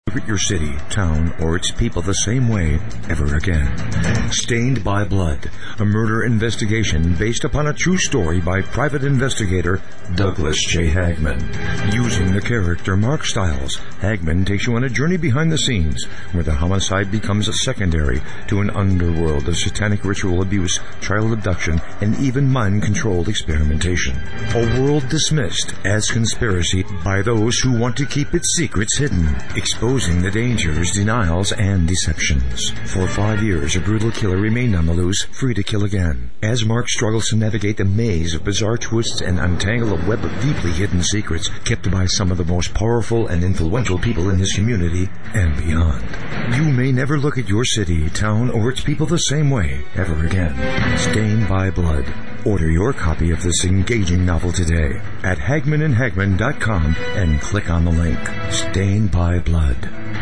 Look at your city, town, or its people the same way ever again. Stained by Blood, a murder investigation based upon a true story by private investigator Douglas J. Hagman. Using the character Mark Stiles, Hagman takes you on a journey behind the scenes where the homicide becomes a secondary to an underworld of satanic ritual abuse, child abduction, and even mind-controlled experimentation. A world dismissed as conspiracy by those who want to keep its secrets hidden, exposing the dangers, denials, and deceptions. For 5 years, a brutal killer remained on the loose, free to kill again. As Mark struggles to navigate the maze of bizarre twists and untangle a web of deeply hidden secrets kept by some of the most powerful and influential people in his community and beyond. You may never look at your city, town, or its people the same way ever again. Stained by Blood. Order your copy of this engaging novel today at HagmanandHagman.com and click on the link. Stained by Blood.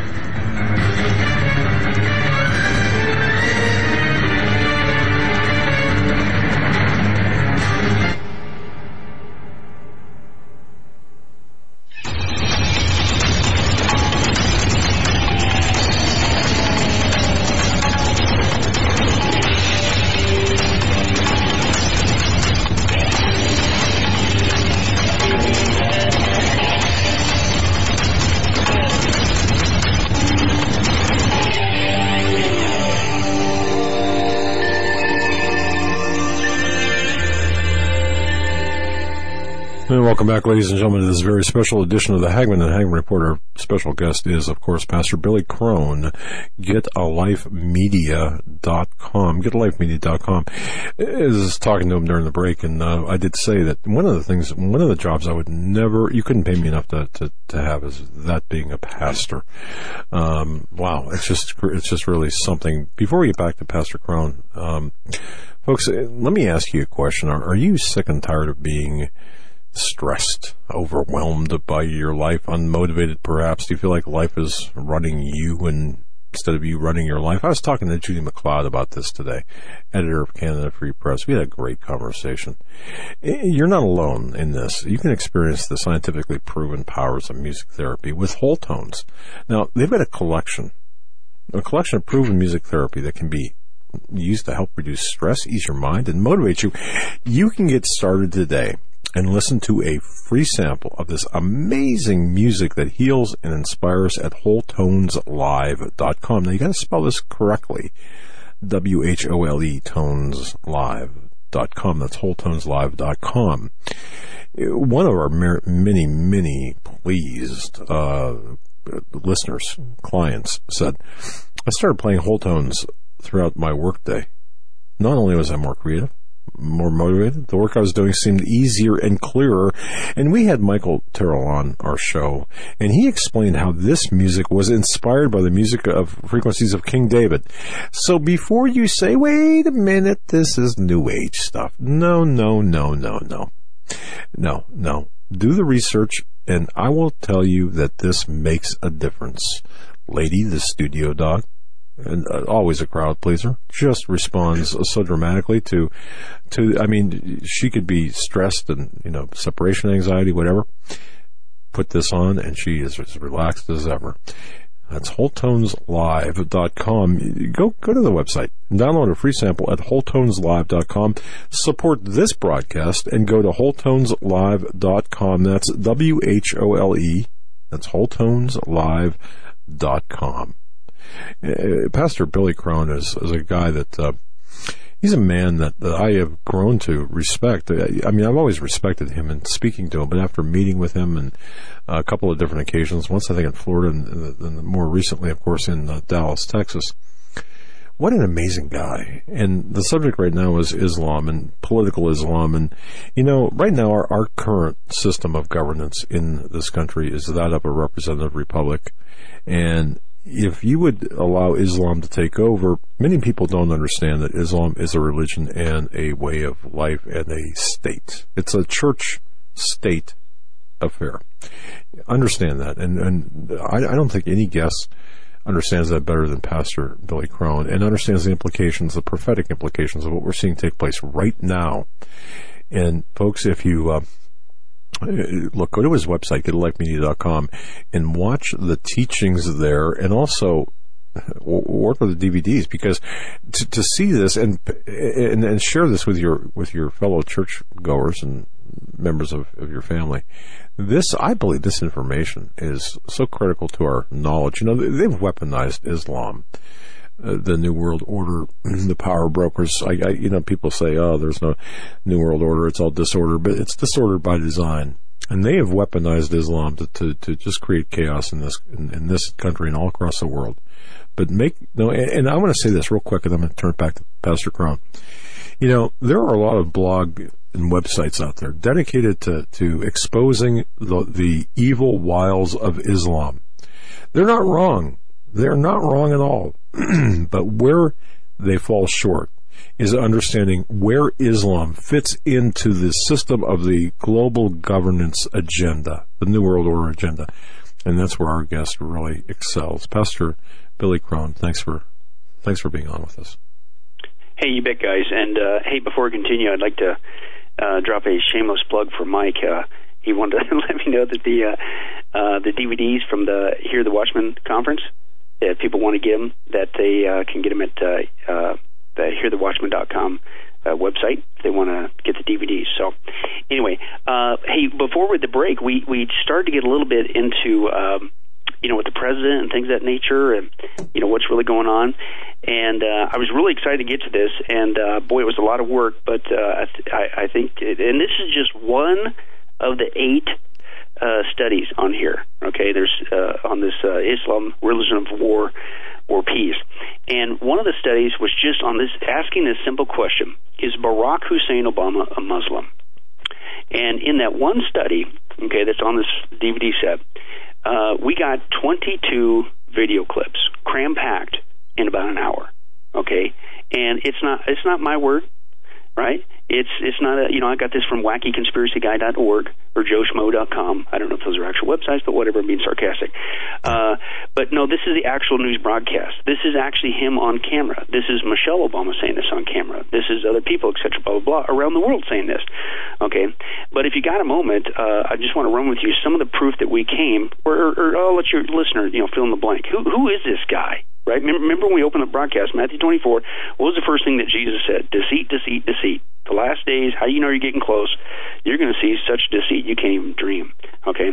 And welcome back, ladies and gentlemen, to this very special edition of the Hagman and Hagman Report. Our special guest is, of course, Pastor Billy Crone, GetALifeMedia.com. GetALifeMedia.com. I was talking to him during the break, and I did say that one of the jobs I would never, you couldn't pay me enough to have is that being a pastor. Wow, it's just really something. Before we get back to Pastor Crone, folks, let me ask you a question. Are you sick and tired of being stressed, overwhelmed by your life, unmotivated perhaps? Do you feel like life is running you instead of you running your life? I was talking to Judy McLeod about this today, editor of Canada Free Press. We had a great conversation. You're not alone in this. You can experience the scientifically proven powers of music therapy with Whole Tones. Now, they've got a collection of proven music therapy that can be used to help reduce stress, ease your mind, and motivate you. You can get started today and listen to a free sample of this amazing music that heals and inspires at WholeTonesLive.com. Now, you got to spell this correctly. WHOLE toneslive.com. That's WholeTonesLive.com. One of our many pleased listeners, clients, said, I started playing whole tones throughout my workday. Not only was I more creative, more motivated, the work I was doing seemed easier and clearer. And we had Michael Terrell on our show, and he explained how this music was inspired by the music of frequencies of King David. So before you say, wait a minute, this is New Age stuff. No. Do the research, and I will tell you that this makes a difference. Lady, the studio dog, and always a crowd pleaser, just responds so dramatically to, I mean, she could be stressed and, separation anxiety, whatever. Put this on and she is as relaxed as ever. That's WholeTonesLive.com. Go to the website, download a free sample at WholeTonesLive.com. Support this broadcast and go to WholeTonesLive.com. That's WHOLE. That's WholeTonesLive.com. Pastor Billy Crone is a guy that he's a man that I have grown to respect. I mean, I've always respected him and speaking to him, but after meeting with him on a couple of different occasions, once I think in Florida and more recently, of course, in Dallas, Texas, what an amazing guy. And the subject right now is Islam and political Islam. And, right now our current system of governance in this country is that of a representative republic. And if you would allow Islam to take over, many people don't understand that Islam is a religion and a way of life and a state. It's a church-state affair. Understand that. And I don't think any guest understands that better than Pastor Billy Crone, and understands the implications, the prophetic implications of what we're seeing take place right now. And folks, if you look, go to his website, getalifemedia.com, and watch the teachings there, and also order the DVDs, because to see this and share this with your fellow churchgoers and members of your family. I believe this information is so critical to our knowledge. You know, they've weaponized Islam, the New World Order, the power brokers. People say, oh, there's no New World Order, it's all disorder, but it's disorder by design. And they have weaponized Islam to just create chaos in this country and all across the world. But and I want to say this real quick, and I'm going to turn it back to Pastor Crone. You know, there are a lot of blog and websites out there dedicated to exposing the evil wiles of Islam. They're not wrong. They're not wrong at all. But where they fall short is understanding where Islam fits into the system of the global governance agenda, the New World Order agenda. And that's where our guest really excels. Pastor Billy Crone, thanks for being on with us. Hey, you bet, guys. And hey, before we continue, I'd like to drop a shameless plug for Mike. He wanted to let me know that the DVDs from the Hear the Watchman conference, if people want to get them, that they can get them at the hearthewatchman.com website if they want to get the DVDs. So anyway, hey, before with the break, we started to get a little bit into with the president and things of that nature, and what's really going on. And I was really excited to get to this, and boy, it was a lot of work. But I think, and this is just one of the 8 studies on here. Okay, there's on this Islam, religion of war or peace. And one of the studies was just on this, asking this simple question: is Barack Hussein Obama a Muslim? And in that one study, okay, that's on this DVD set, we got 22 video clips, cram-packed in about an hour, okay? And it's not my word, right? It's not I got this from wackyconspiracyguy.org or joeschmo.com. I don't know if those are actual websites, but whatever, I'm being sarcastic. But no, this is the actual news broadcast. This is actually him on camera. This is Michelle Obama saying this on camera. This is other people, et cetera, blah, blah, blah, around the world saying this, okay? But if you got a moment, I just want to run with you some of the proof that we came, or I'll let your listener, fill in the blank. Who is this guy? Right? Remember when we opened the broadcast, Matthew 24, what was the first thing that Jesus said? Deceit, deceit, deceit. The last days, how do you know you're getting close? You're going to see such deceit you can't even dream. Okay?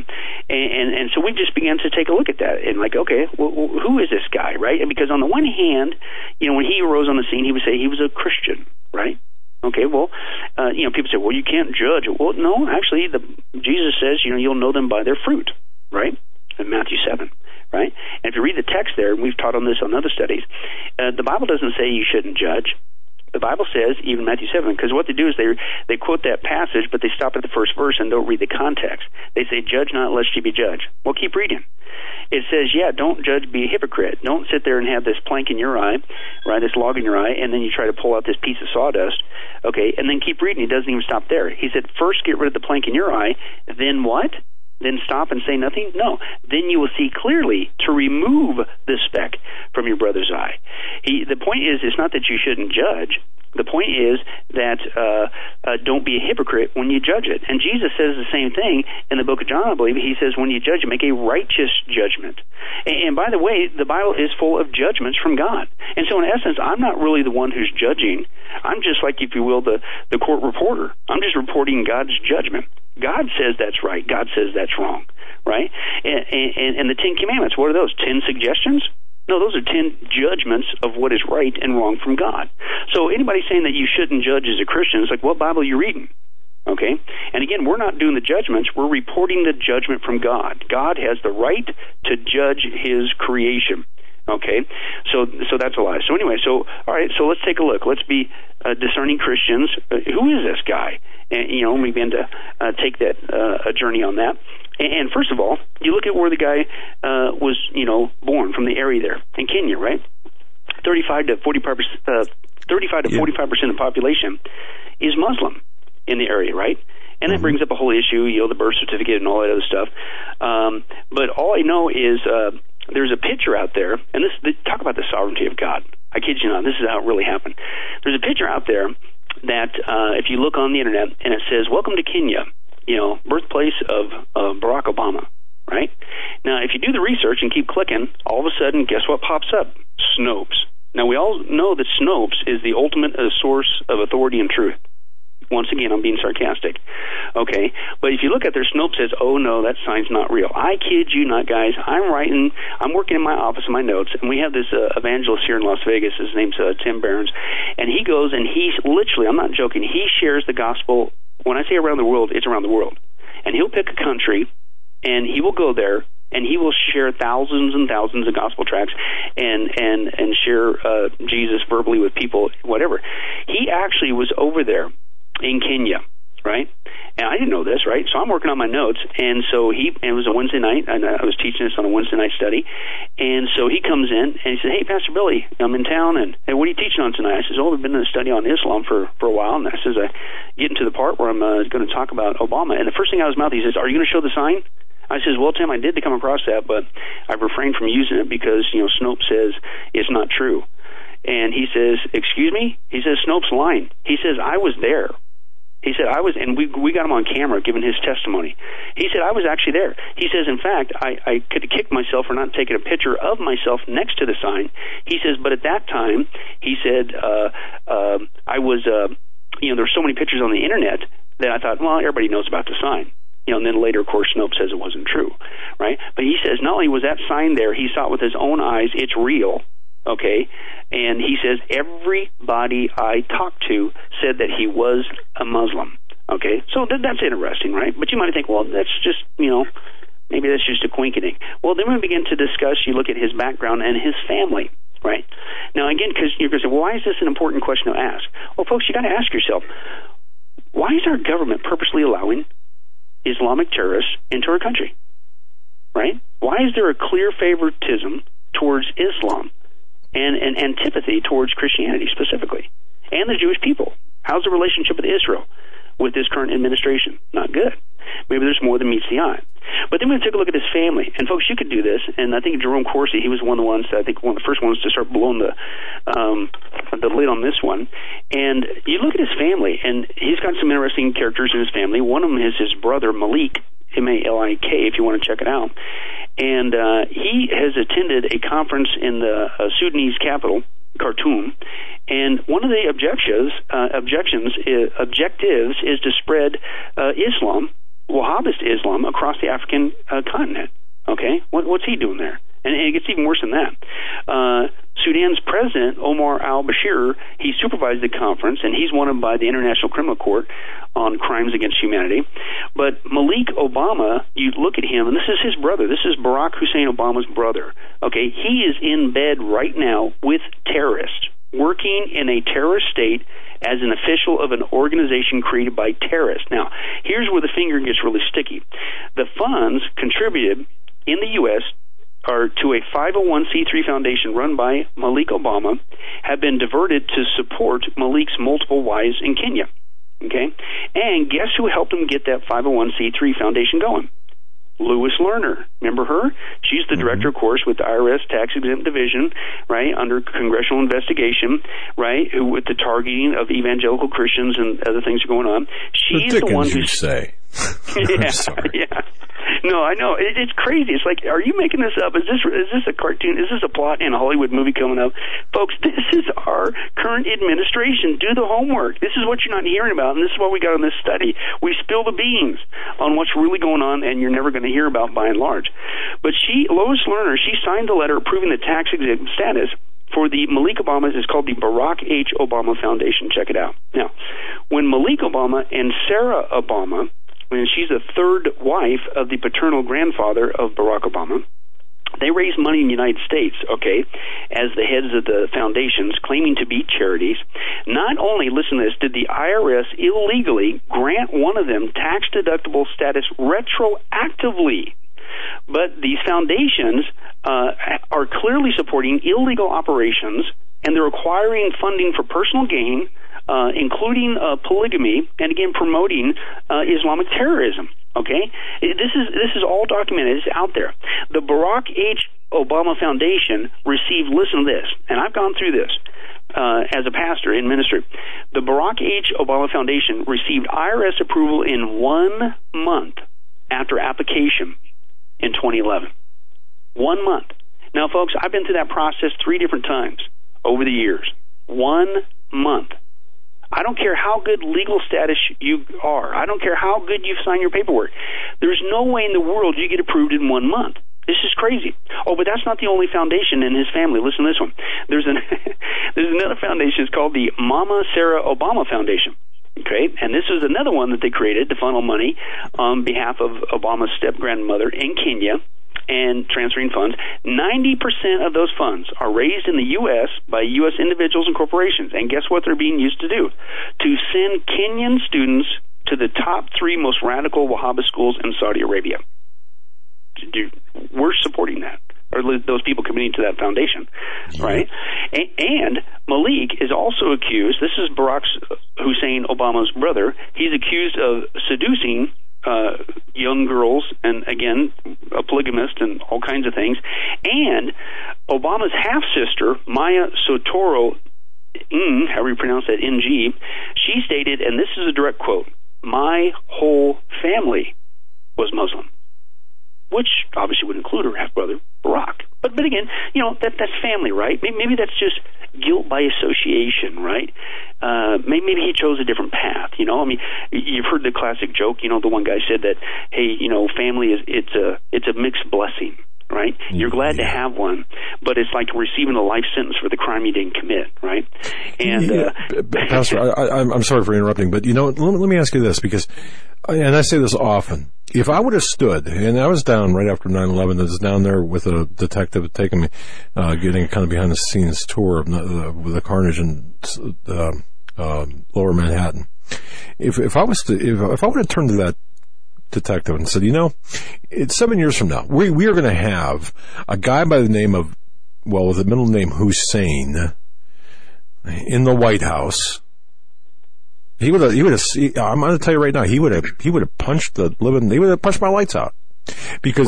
And so we just began to take a look at that and okay, well, who is this guy, right? And because on the one hand, when he arose on the scene, he would say he was a Christian, right? Okay, well, people say, well, you can't judge. Well, no, actually, Jesus says, you'll know them by their fruit, right? In Matthew 7. Right? And if you read the text there, and we've taught on this on other studies, the Bible doesn't say you shouldn't judge. The Bible says, even Matthew 7, because what they do is they quote that passage, but they stop at the first verse and don't read the context. They say, judge not lest ye be judged. Well, keep reading. It says, don't judge, be a hypocrite. Don't sit there and have this plank in your eye, right, this log in your eye, and then you try to pull out this piece of sawdust, okay, and then keep reading. He doesn't even stop there. He said, first get rid of the plank in your eye, then what? Then stop and say nothing? No. Then you will see clearly to remove the speck from your brother's eye. The point is, it's not that you shouldn't judge. The point is that don't be a hypocrite when you judge it. And Jesus says the same thing in the book of John, I believe. He says when you judge it, make a righteous judgment. And by the way, the Bible is full of judgments from God. And so in essence, I'm not really the one who's judging. I'm just like, if you will, the court reporter. I'm just reporting God's judgment. God says that's right. God says that's wrong, right? And the 10 Commandments, what are those? 10 suggestions? No, those are 10 judgments of what is right and wrong from God. So anybody saying that you shouldn't judge as a Christian, it's like, what Bible are you reading? Okay? And again, we're not doing the judgments. We're reporting the judgment from God. God has the right to judge his creation. Okay? So that's a lie. So anyway, all right, so let's take a look. Let's be discerning Christians. Who is this guy? And, we began to take that a journey on that. And first of all, you look at where the guy was, born, from the area there in Kenya, right? 35 to 45% of the population is Muslim in the area, right? And that brings up a whole issue, the birth certificate and all that other stuff. But all I know is there's a picture out there, and talk about the sovereignty of God. I kid you not, this is how it really happened. There's a picture out there that if you look on the internet and it says, welcome to Kenya, birthplace of Barack Obama, right? Now, if you do the research and keep clicking, all of a sudden, guess what pops up? Snopes. Now, we all know that Snopes is the ultimate source of authority and truth. Once again, I'm being sarcastic. Okay, but if you look at their Snopes says, oh no, that sign's not real. I kid you not, guys. I'm working in my office in my notes, and we have this evangelist here in Las Vegas. His name's Tim Behrens, and he goes and he's literally, I'm not joking, he shares the gospel. When I say around the world, it's around the world. And he'll pick a country, and he will go there, and he will share thousands and thousands of gospel tracts and share Jesus verbally with people, whatever. He actually was over there in Kenya, right? And I didn't know this, right? So I'm working on my notes, and so it was a Wednesday night, and I was teaching this on a Wednesday night study, and so he comes in, and he said, hey, Pastor Billy, I'm in town, and hey, what are you teaching on tonight? I says, we've been in a study on Islam for a while, and I says, I get into the part where I'm going to talk about Obama, and the first thing out of his mouth, he says, are you going to show the sign? I says, well, Tim, I did come across that, but I've refrained from using it because, Snopes says it's not true. And he says, excuse me? He says, Snopes lying. He says, I was there. He said, and we got him on camera giving his testimony. He said, I was actually there. He says, in fact, I could have kicked myself for not taking a picture of myself next to the sign. He says, but at that time, he said, I was, there were so many pictures on the internet that I thought, well, everybody knows about the sign. And then later, of course, Snopes says it wasn't true, right? But he says, not only was that sign there, he saw it with his own eyes, it's real, okay? And he says, everybody I talked to said that he was a Muslim, okay? So that's interesting, right? But you might think, well, that's just, maybe that's just a quinkening. Well, then we begin to discuss, you look at his background and his family, right? Now, again, because you're going to say, well, why is this an important question to ask? Well, folks, you got to ask yourself, why is our government purposely allowing Islamic terrorists into our country, right? Why is there a clear favoritism towards Islam and an antipathy towards Christianity specifically and the Jewish people? How's the relationship with Israel with this current administration? Not good. Maybe there's more than meets the eye. But then we take a look at his family. And folks, you could do this. And I think Jerome Corsi, he was one of the ones, I think one of the first ones to start blowing the lid on this one. And you look at his family, and he's got some interesting characters in his family. One of them is his brother, Malik, M-A-L-I-K, if you want to check it out. And he has attended a conference in the Sudanese capital, Khartoum, and one of the objectives is to spread Islam, Wahhabist Islam, across the African continent. Okay, what's he doing there? And it gets even worse than that. Sudan's president, Omar al-Bashir, he supervised the conference, and he's wanted by the International Criminal Court on crimes against humanity. But Malik Obama, you look at him, and this is his brother. This is Barack Hussein Obama's brother. Okay, he is in bed right now with terrorists, working in a terrorist state as an official of an organization created by terrorists. Now, here's where the finger gets really sticky. The funds contributed in the U.S. are to a 501c3 foundation run by Malik Obama, have been diverted to support Malik's multiple wives in Kenya. Okay? And guess who helped him get that 501c3 foundation going? Lois Lerner. Remember her? She's the director, of course, with the IRS Tax Exempt Division, right, under congressional investigation, right, who with the targeting of evangelical Christians and other things going on. She's the one who say. Yeah. No, I know. It's crazy. It's like, are you making this up? Is this a cartoon? Is this a plot in a Hollywood movie coming up? Folks, this is our current administration. Do the homework. This is what you're not hearing about, and this is what we got in this study. We spill the beans on what's really going on, and you're never going to hear about by and large. But Lois Lerner, she signed the letter approving the tax-exempt status for the Malik Obama. It's called the Barack H. Obama Foundation. Check it out. Now, when Malik Obama and Sarah Obama, and she's the third wife of the paternal grandfather of Barack Obama, they raised money in the United States, okay, as the heads of the foundations, claiming to be charities. Not only, listen to this, did the IRS illegally grant one of them tax-deductible status retroactively, but these foundations are clearly supporting illegal operations, and they're acquiring funding for personal gain, including polygamy, and again promoting Islamic terrorism. Okay, this is all documented. It's out there. The Barack H. Obama Foundation received, listen to this, and I've gone through this, as a pastor in ministry. The Barack H. Obama Foundation received IRS approval in 1 month after application in 2011. 1 month. Now, folks, I've been through that process 3 different times over the years. 1 month. I don't care how good legal status you are. I don't care how good you've signed your paperwork. There's no way in the world you get approved in 1 month. This is crazy. Oh, but that's not the only foundation in his family. Listen to this one. There's another foundation. It's called the Mama Sarah Obama Foundation. Okay, and this is another one that they created to funnel money on behalf of Obama's step-grandmother in Kenya and transferring funds. 90% of those funds are raised in the U.S. by U.S. individuals and corporations. And guess what they're being used to do? To send Kenyan students to the top 3 most radical Wahhabi schools in Saudi Arabia. We're supporting that, or those people committing to that foundation, right? And Malik is also accused, this is Barack Hussein Obama's brother, he's accused of seducing young girls, and again, a polygamist and all kinds of things. And Obama's half-sister, Maya Sotoro, however you pronounce that, NG, she stated, and this is a direct quote, "My whole family was Muslim," which obviously would include her half-brother, Barack. But again, that's family, right? Maybe that's just guilt by association, right? Maybe he chose a different path, I mean, you've heard the classic joke, the one guy said that, hey, family it's a mixed blessing, right? You're glad to have one, but it's like receiving a life sentence for the crime you didn't commit, right? And Pastor, I'm sorry for interrupting, but let me ask you this, because, and I say this often, if I would have stood, and I was down right after 9/11, I was down there with a detective taking me, getting a kind of behind the scenes tour of the carnage in Lower Manhattan. If I would have turned to that detective and said, it's 7 years from now, we are going to have a guy by the name of, with the middle name Hussein in the White House. He would have. I'm going to tell you right now. He would have punched he would have punched my lights out, because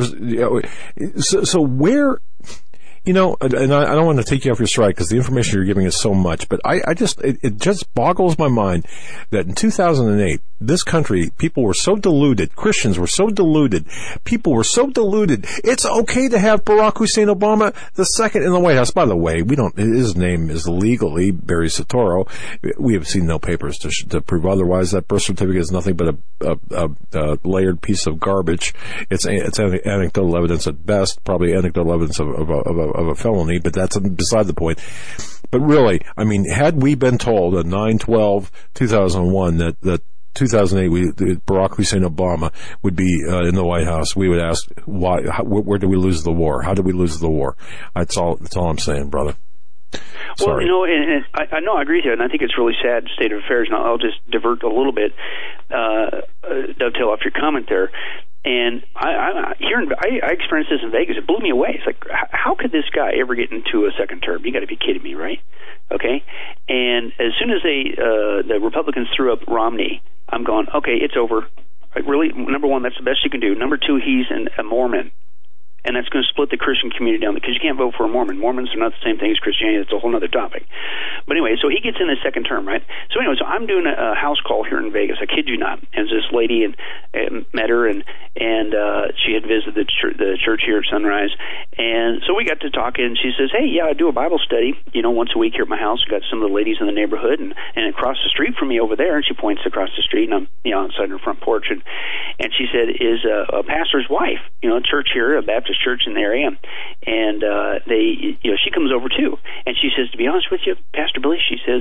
there's so where. And I don't want to take you off your stride because the information you're giving is so much, but it just boggles my mind that in 2008, this country, people were so deluded, Christians were so deluded, people were so deluded, it's okay to have Barack Hussein Obama II in the White House. By the way, his name is legally Barry Soetoro. We have seen no papers to prove otherwise. That birth certificate is nothing but a layered piece of garbage. It's anecdotal evidence at best, probably anecdotal evidence of a felony, but that's beside the point. But really, I mean, had we been told on 9/12/2001 that 2008 Barack Hussein Obama would be in the White House, we would ask, why? Where did we lose the war? How did we lose the war? That's all I'm saying, brother. Sorry. Well, and I know I agree with you, and I think it's really sad state of affairs. And I'll just divert a little bit, dovetail off your comment there. And I experienced this in Vegas. It blew me away. It's like, how could this guy ever get into a second term? You got to be kidding me, right? Okay. And as soon as the Republicans threw up Romney, I'm going, okay, it's over. Like, really, number one, that's the best you can do. Number two, he's a Mormon. And that's going to split the Christian community down, because you can't vote for a Mormon. Mormons are not the same thing as Christianity. That's a whole other topic. But anyway, so he gets in his second term, right? So anyway, so I'm doing a house call here in Vegas. I kid you not. And this lady, and met her, and she had visited the church here at Sunrise. And so we got to talking, and she says, hey, yeah, I do a Bible study, once a week here at my house. I've got some of the ladies in the neighborhood, and across the street from me over there, and she points across the street, and I'm, outside her front porch, and she said, is a pastor's wife, a church here, a Baptist church in the area, and she comes over too, and she says, to be honest with you, Pastor Billy, she says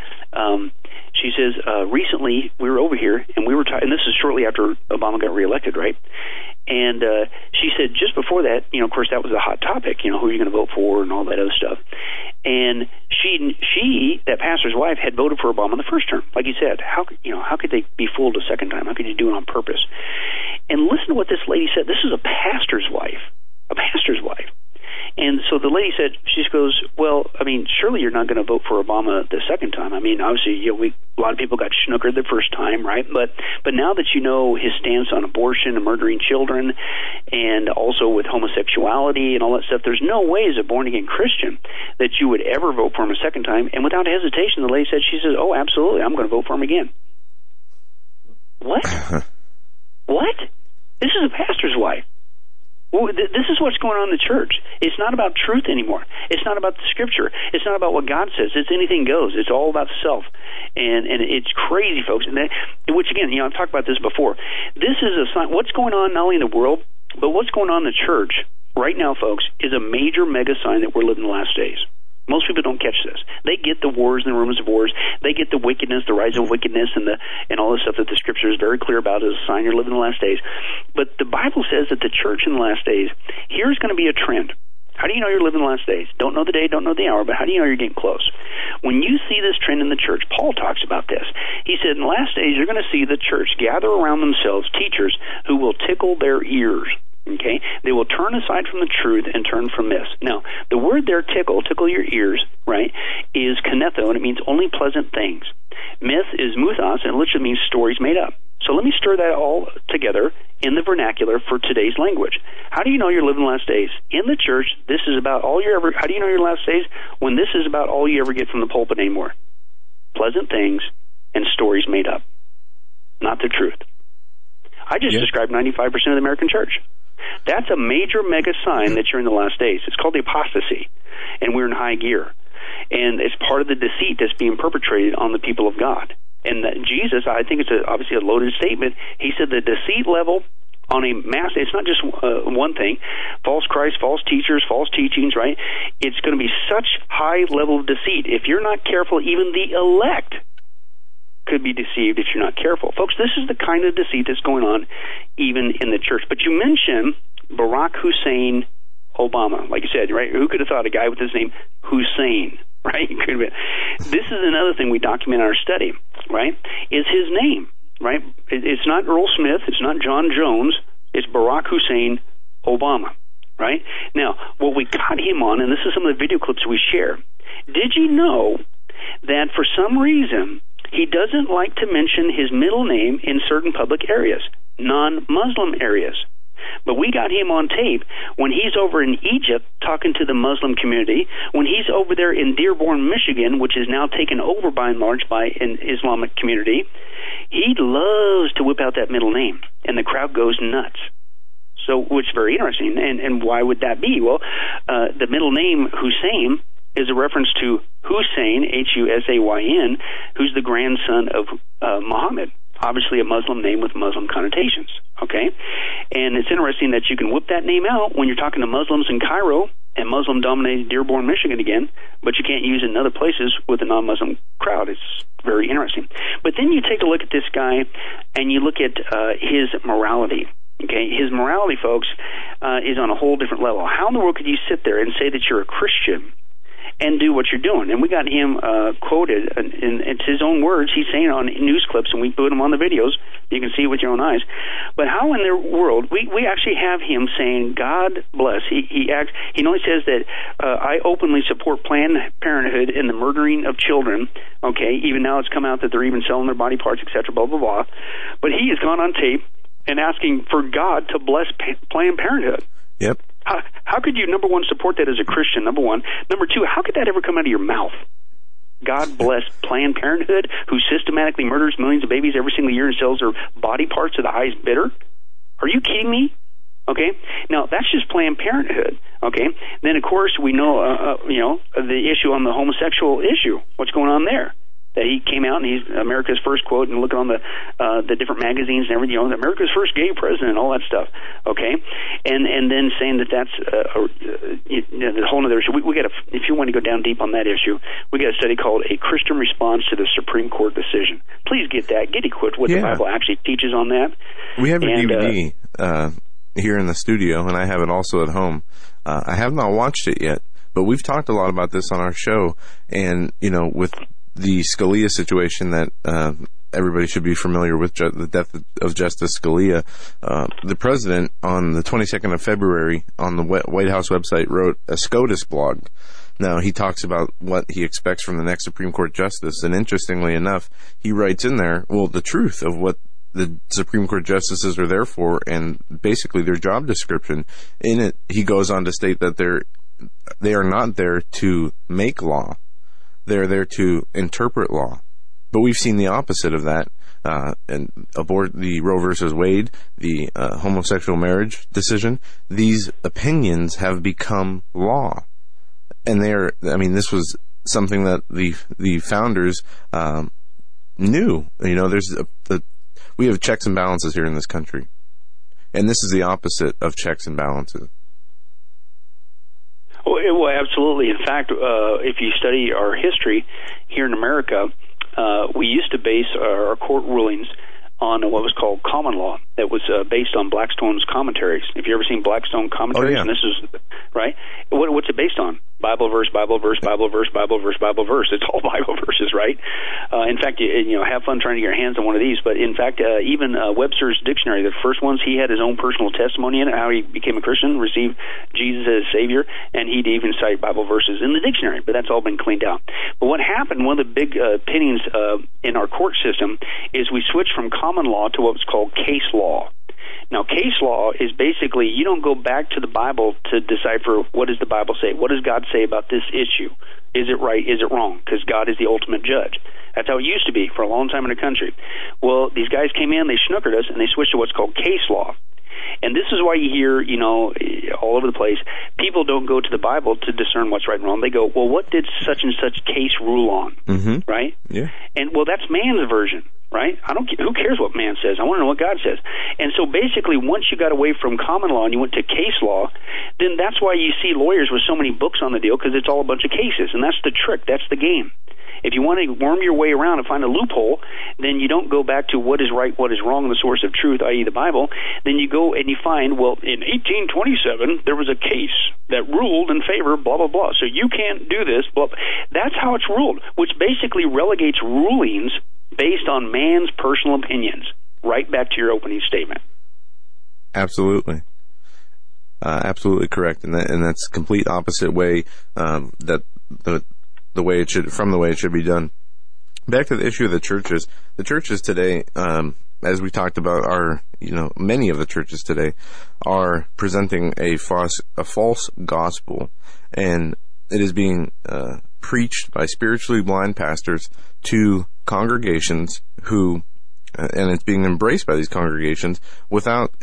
recently we were over here, and we were and this is shortly after Obama got reelected, right? And she said just before that, of course, that was a hot topic, who are you going to vote for and all that other stuff. And she, that pastor's wife, had voted for Obama the first term. Like you said, how could they be fooled a second time? How could you do it on purpose? And listen to what this lady said. This is a pastor's wife. A pastor's wife. And so the lady said, she goes, well, I mean, surely you're not going to vote for Obama the second time. I mean, obviously, a lot of people got snookered the first time, right? But now that you know his stance on abortion and murdering children, and also with homosexuality and all that stuff, there's no way as a born-again Christian that you would ever vote for him a second time. And without hesitation, the lady said, she says, oh, absolutely, I'm going to vote for him again. What? What? This is a pastor's wife. Well, this is what's going on in the church. It's not about truth anymore. It's not about the Scripture. It's not about what God says. It's anything goes. It's all about self. And it's crazy, folks. And which, again, I've talked about this before. This is a sign. What's going on not only in the world, but what's going on in the church right now, folks, is a major mega sign that we're living the last days. Most people don't catch this. They get the wars and the rumors of wars. They get the wickedness, the rise of wickedness, and all the stuff that the Scripture is very clear about as a sign you're living the last days. But the Bible says that the church in the last days, here's going to be a trend. How do you know you're living the last days? Don't know the day, don't know the hour, but how do you know you're getting close? When you see this trend in the church, Paul talks about this. He said, in the last days, you're going to see the church gather around themselves teachers who will tickle their ears. Okay, they will turn aside from the truth and turn from myths. Now, the word there, tickle your ears, right, is kinetho, and it means only pleasant things. Myth is muthos, and it literally means stories made up. So let me stir that all together in the vernacular for today's language. How do you know you're living the last days? In the church, this is about all you ever. How do you know your last days? When this is about all you ever get from the pulpit anymore. Pleasant things and stories made up, not the truth. I just described 95% of the American church. That's a major mega sign that you're in the last days. It's called the apostasy, and we're in high gear. And it's part of the deceit that's being perpetrated on the people of God. And Jesus, I think it's obviously a loaded statement. He said the deceit level on a mass, it's not just one thing, false Christ, false teachers, false teachings, right? It's going to be such high level of deceit. If you're not careful, even the elect could be deceived if you're not careful. Folks, this is the kind of deceit that's going on even in the church. But you mentioned Barack Hussein Obama, like you said, right? Who could have thought a guy with his name Hussein, right? Could have been. This is another thing we document in our study, right? Is his name, right? It's not Earl Smith, it's not John Jones, it's Barack Hussein Obama, right? Now, what we got him on, and this is some of the video clips we share, did you know that for some reason he doesn't like to mention his middle name in certain public areas, non-Muslim areas? But we got him on tape when he's over in Egypt talking to the Muslim community, when he's over there in Dearborn, Michigan, which is now taken over by and large by an Islamic community. He loves to whip out that middle name, and the crowd goes nuts. So, which is very interesting. And why would that be? Well, the middle name Hussein is a reference to Hussein, Husayn, who's the grandson of Muhammad, obviously a Muslim name with Muslim connotations, okay? And it's interesting that you can whip that name out when you're talking to Muslims in Cairo and Muslim-dominated Dearborn, Michigan again, but you can't use it in other places with a non-Muslim crowd. It's very interesting. But then you take a look at this guy and you look at his morality. Okay, his morality, folks, is on a whole different level. How in the world could you sit there and say that you're a Christian and do what you're doing? And we got him quoted, and it's his own words. He's saying it on news clips, and we put them on the videos. You can see it with your own eyes. But how in the world, we actually have him saying, God bless. He not only says that I openly support Planned Parenthood and the murdering of children, okay, even now it's come out that they're even selling their body parts, etc., blah, blah, blah. But he has gone on tape and asking for God to bless Planned Parenthood. Yep. How could you, number one, support that as a Christian, number one? Number two, how could that ever come out of your mouth? God bless Planned Parenthood, who systematically murders millions of babies every single year and sells their body parts to the highest bidder? Are you kidding me? Okay? Now, that's just Planned Parenthood, okay? Then, of course, we know, the issue on the homosexual issue. What's going on there? That he came out and he's America's first quote, and looking on the different magazines and everything, America's first gay president, all that stuff, okay, and then saying that that's the whole other issue. We got if you want to go down deep on that issue, we got a study called A Christian Response to the Supreme Court Decision. Please get that, get equipped what the Bible actually teaches on that. We have a DVD here in the studio, and I have it also at home. I have not watched it yet, but we've talked a lot about this on our show, and with the Scalia situation that everybody should be familiar with the death of Justice Scalia. The president, on the 22nd of February, on the White House website, wrote a SCOTUS blog. Now, he talks about what he expects from the next Supreme Court justice, and interestingly enough, he writes in there, well, the truth of what the Supreme Court justices are there for, and basically their job description. In it, he goes on to state that they are not there to make law. They're there to interpret law. But we've seen the opposite of that. And the Roe versus Wade, the homosexual marriage decision, these opinions have become law. And this was something that the founders knew. We have checks and balances here in this country. And this is the opposite of checks and balances. Well, absolutely. In fact, if you study our history here in America, we used to base our court rulings on what was called common law that was based on Blackstone's commentaries. Have you ever seen Blackstone commentaries? Oh, yeah. And this is, right? What's it based on? Bible verse, Bible verse, Bible verse, Bible verse, Bible verse. It's all Bible verses, right? In fact, have fun trying to get your hands on one of these. But in fact, even Webster's dictionary, the first ones, he had his own personal testimony in it, how he became a Christian, received Jesus as Savior, and he'd even cite Bible verses in the dictionary. But that's all been cleaned out. But what happened, one of the big opinions in our court system is we switched from common law to what was called case law. Now, case law is basically you don't go back to the Bible to decipher what does the Bible say. What does God say about this issue? Is it right? Is it wrong? Because God is the ultimate judge. That's how it used to be for a long time in the country. Well, these guys came in, they snookered us, and they switched to what's called case law. And this is why you hear, all over the place, people don't go to the Bible to discern what's right and wrong. They go, well, what did such and such case rule on? Mm-hmm. Right? Yeah. And, well, that's man's version. Right? Who cares what man says? I want to know what God says. And so basically, once you got away from common law and you went to case law, then that's why you see lawyers with so many books on the deal, because it's all a bunch of cases. And that's the trick. That's the game. If you want to worm your way around and find a loophole, then you don't go back to what is right, what is wrong, the source of truth, i.e. the Bible. Then you go and you find, well, in 1827, there was a case that ruled in favor, blah, blah, blah. So you can't do this, blah. That's how it's ruled, which basically relegates rulings based on man's personal opinions, right back to your opening statement. Absolutely. Absolutely correct. And that's complete opposite way, that the way it should be done. Back to the issue of the churches. The churches today, as we talked about, many of the churches today are presenting a false gospel, and it is being preached by spiritually blind pastors to congregations and it's being embraced by these congregations without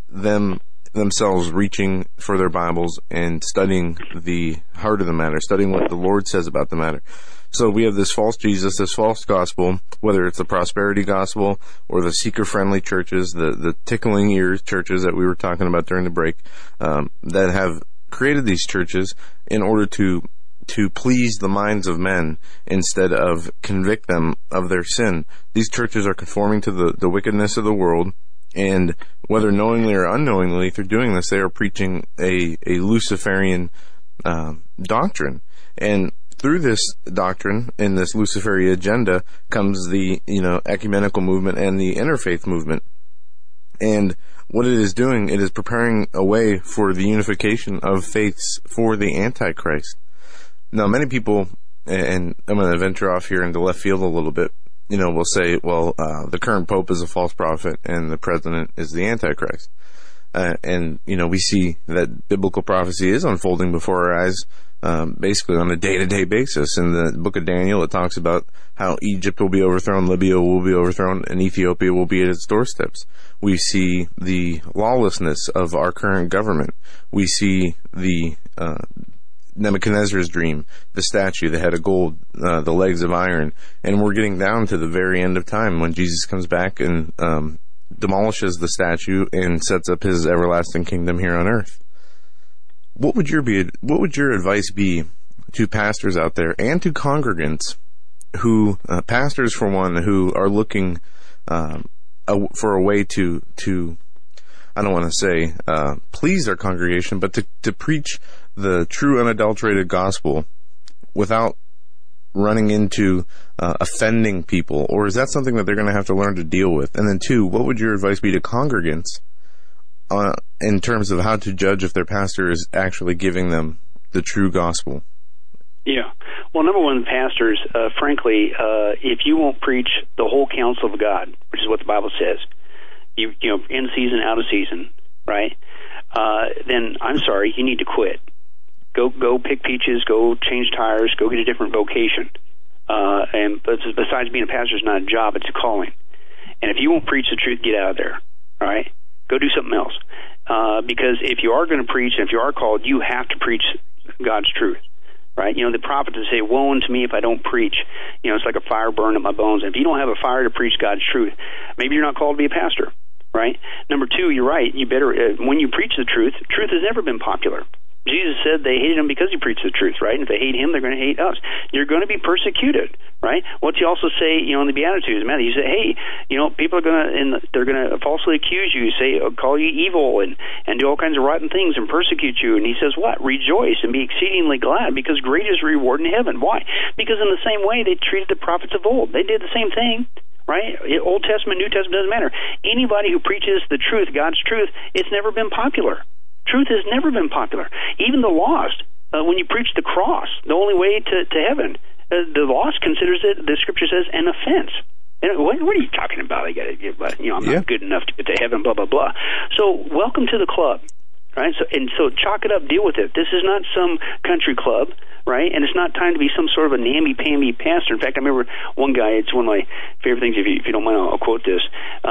themselves reaching for their Bibles and studying the heart of the matter, studying what the Lord says about the matter. So we have this false Jesus, this false gospel, whether it's the prosperity gospel or the seeker-friendly churches, the tickling ears churches that we were talking about during the break, that have created these churches in order to please the minds of men instead of convict them of their sin. These churches are conforming to the wickedness of the world, and whether knowingly or unknowingly through doing this, they are preaching a Luciferian doctrine. And through this doctrine and this Luciferian agenda comes the ecumenical movement and the interfaith movement. And what it is doing, it is preparing a way for the unification of faiths for the Antichrist. Now, many people, and I'm going to venture off here into left field a little bit, will say, well, the current pope is a false prophet and the president is the Antichrist. And we see that biblical prophecy is unfolding before our eyes, basically on a day-to-day basis. In the book of Daniel, it talks about how Egypt will be overthrown, Libya will be overthrown, and Ethiopia will be at its doorsteps. We see the lawlessness of our current government. We see the Nebuchadnezzar's dream, the statue, the head of gold, the legs of iron, and we're getting down to the very end of time when Jesus comes back and demolishes the statue and sets up his everlasting kingdom here on earth. What would your advice be to pastors out there and to congregants who, pastors for one, who are looking for a way to I don't want to say please their congregation, but to preach the true unadulterated gospel without running into offending people, or is that something that they're going to have to learn to deal with? And then 2, what would your advice be to congregants in terms of how to judge if their pastor is actually giving them the true gospel? Yeah. Well, number one, pastors, frankly, if you won't preach the whole counsel of God, which is what the Bible says, you know, in season, out of season, right? Then I'm sorry, you need to quit. Go pick peaches, go change tires, go get a different vocation. And besides being a pastor is not a job, it's a calling. And if you won't preach the truth, get out of there. All right? Go do something else. Because if you are going to preach and if you are called, you have to preach God's truth. Right? You know, the prophets say, woe unto me if I don't preach. You know, it's like a fire burned up my bones. And if you don't have a fire to preach God's truth, maybe you're not called to be a pastor. Right? Number 2, you're right. You better, when you preach the truth has never been popular. Jesus said they hated him because he preached the truth, right? And if they hate him, they're going to hate us. You're going to be persecuted, right? What's he also say, you know, in the Beatitudes? Matthew, you say, hey, you know, people are going to, they're going to falsely accuse you, say, call you evil and do all kinds of rotten things and persecute you. And he says, what? Rejoice and be exceedingly glad, because great is the reward in heaven. Why? Because in the same way they treated the prophets of old. They did the same thing. Right? Old Testament, New Testament, doesn't matter. Anybody who preaches the truth, God's truth, it's never been popular. Truth has never been popular. Even the lost, when you preach the cross, the only way to heaven, the lost considers it, the scripture says, an offense. And what are you talking about? I'm not good enough to get to heaven, blah, blah, blah. So welcome to the club. Right? So chalk it up, deal with it. This is not some country club, right? And it's not time to be some sort of a namby-pamby pastor. In fact, I remember one guy, it's one of my favorite things, if you don't mind, I'll quote this.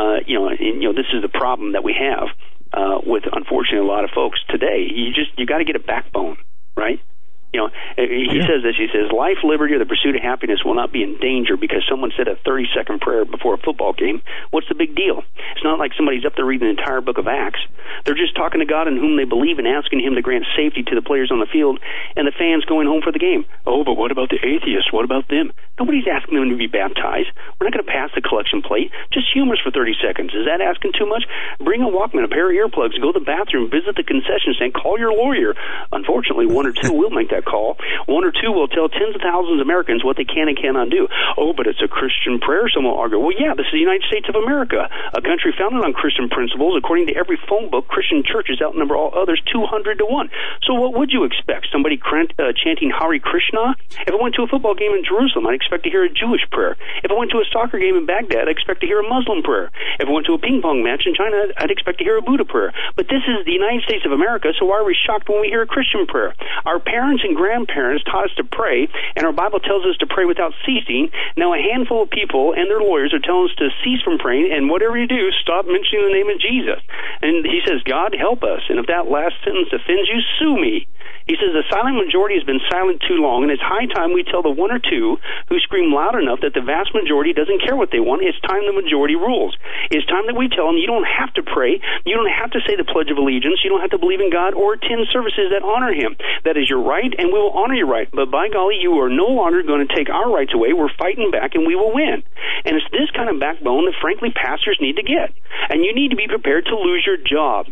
This is the problem that we have with, unfortunately, a lot of folks today. You got to get a backbone, right? You know, he says this, he says, life, liberty, or the pursuit of happiness will not be in danger because someone said a 30-second prayer before a football game. What's the big deal? It's not like somebody's up there reading the entire book of Acts. They're just talking to God in whom they believe and asking him to grant safety to the players on the field and the fans going home for the game. Oh, but what about the atheists? What about them? Nobody's asking them to be baptized. We're not going to pass the collection plate. Just humor us for 30 seconds. Is that asking too much? Bring a Walkman, a pair of earplugs, go to the bathroom, visit the concession stand, call your lawyer. Unfortunately, 1 or 2 will make that call. 1 or 2 will tell tens of thousands of Americans what they can and cannot do. Oh, but it's a Christian prayer, someone will argue. Well, yeah, this is the United States of America, a country founded on Christian principles. According to every phone book, Christian churches outnumber all others 200 to 1. So what would you expect? Somebody chanting Hare Krishna? If I went to a football game in Jerusalem, I'd expect to hear a Jewish prayer. If I went to a soccer game in Baghdad, I'd expect to hear a Muslim prayer. If I went to a ping pong match in China, I'd expect to hear a Buddha prayer. But this is the United States of America, so why are we shocked when we hear a Christian prayer? Our parents and grandparents taught us to pray, and our Bible tells us to pray without ceasing. Now a handful of people and their lawyers are telling us to cease from praying, and whatever you do, stop mentioning the name of Jesus. And he says, God, help us. And if that last sentence offends you, sue me. He says the silent majority has been silent too long, and it's high time we tell the 1 or 2 who scream loud enough that the vast majority doesn't care what they want. It's time the majority rules. It's time that we tell them you don't have to pray. You don't have to say the Pledge of Allegiance. You don't have to believe in God or attend services that honor him. That is your right, and we will honor your right. But by golly, you are no longer going to take our rights away. We're fighting back, and we will win. And it's this kind of backbone that, frankly, pastors need to get. And you need to be prepared to lose your job.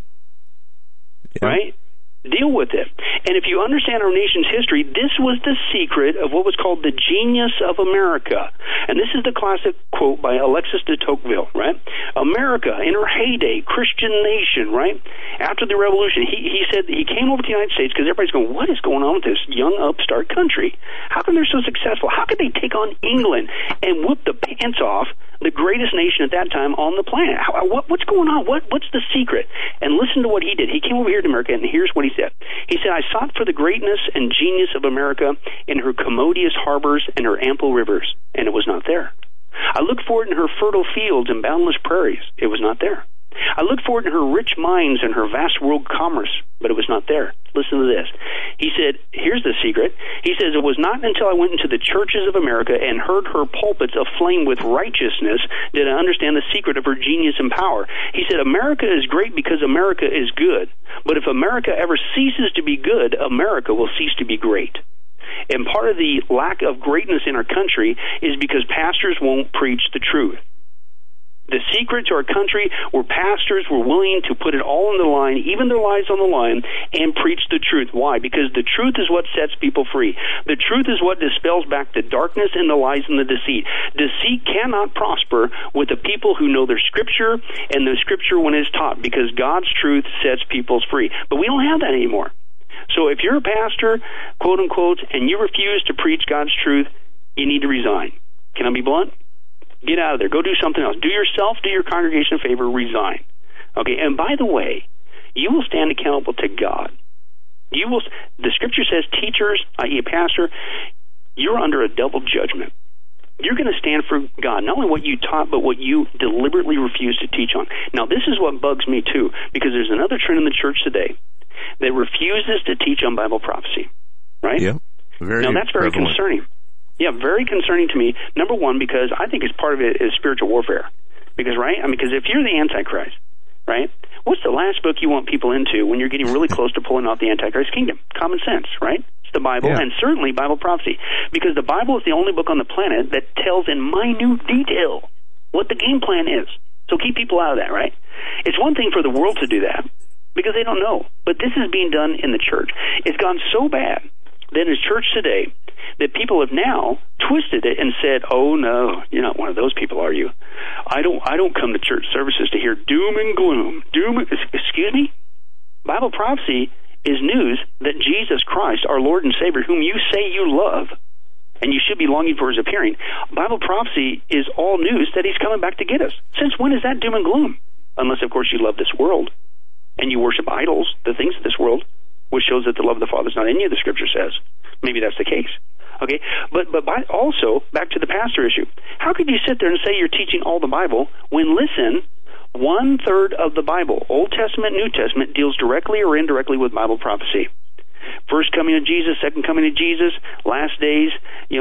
Yeah. Right? Deal with it. And if you understand our nation's history, this was the secret of what was called the genius of America. And this is the classic quote by Alexis de Tocqueville, right? America, in her heyday, Christian nation, right? After the Revolution, he said he came over to the United States because everybody's going, what is going on with this young upstart country? How come they're so successful? How could they take on England and whoop the pants off the greatest nation at that time on the planet? What's going on? What's the secret? And listen to what he did. He came over here to America, and here's what he said. He said, I sought for the greatness and genius of America in her commodious harbors and her ample rivers, and it was not there. I looked for it in her fertile fields and boundless prairies. It was not there. I looked for it in her rich mines and her vast world commerce, but it was not there. Listen to this. He said, here's the secret. He says, it was not until I went into the churches of America and heard her pulpits aflame with righteousness did I understand the secret of her genius and power. He said, America is great because America is good. But if America ever ceases to be good, America will cease to be great. And part of the lack of greatness in our country is because pastors won't preach the truth. The secret to our country where pastors were willing to put it all on the line, even their lives on the line, and preach the truth. Why? Because the truth is what sets people free. The truth is what dispels back the darkness and the lies and the deceit. Deceit cannot prosper with the people who know their Scripture and the Scripture when it's taught, because God's truth sets people free. But we don't have that anymore. So if you're a pastor, quote unquote, and you refuse to preach God's truth, you need to resign. Can I be blunt? Get out of there. Go do something else. Do yourself, do your congregation a favor, resign. Okay, and by the way, you will stand accountable to God. You will. The Scripture says teachers, i.e. a pastor, you're under a double judgment. You're going to stand for God, not only what you taught, but what you deliberately refuse to teach on. Now, this is what bugs me, too, because there's another trend in the church today that refuses to teach on Bible prophecy, right? Yeah. Now, that's very concerning. Yeah, very concerning to me. Number one, because I think it's part of it is spiritual warfare. Because, right? I mean, because if you're the Antichrist, right, what's the last book you want people into when you're getting really close to pulling out the Antichrist kingdom? Common sense, right? It's the Bible, and certainly Bible prophecy. Because the Bible is the only book on the planet that tells in minute detail what the game plan is. So keep people out of that, right? It's one thing for the world to do that, because they don't know. But this is being done in the church. It's gone so bad that in church today, that people have now twisted it and said, "Oh no, you're not one of those people, are you? I don't come to church services to hear doom and gloom. Excuse me? Bible prophecy is news that Jesus Christ, our Lord and Savior, whom you say you love, and you should be longing for his appearing. Bible prophecy is all news that he's coming back to get us. Since when is that doom and gloom? Unless, of course, you love this world and you worship idols, the things of this world, which shows that the love of the Father is not in you, the Scripture says. Maybe that's the case. Okay, but also, back to the pastor issue. How could you sit there and say you're teaching all the Bible when, listen, 1/3 of the Bible, Old Testament, New Testament, deals directly or indirectly with Bible prophecy? First coming of Jesus, second coming of Jesus, last days,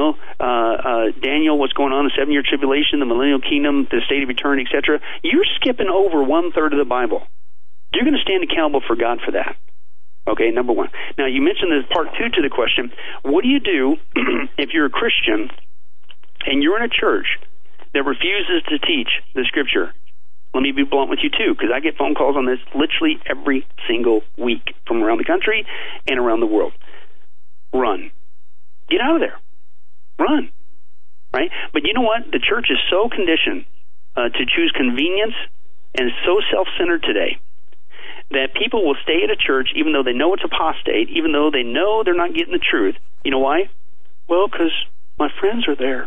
Daniel, what's going on, the 7-year tribulation, the millennial kingdom, the state of eternity, etc. You're skipping over 1/3 of the Bible. You're going to stand accountable for God for that. Okay, number one. Now, you mentioned this part 2 to the question. What do you do if you're a Christian and you're in a church that refuses to teach the Scripture? Let me be blunt with you, too, because I get phone calls on this literally every single week from around the country and around the world. Run. Get out of there. Run. Right? But you know what? The church is so conditioned to choose convenience and so self-centered today that people will stay at a church even though they know it's apostate, even though they know they're not getting the truth. You know why? Well, because my friends are there.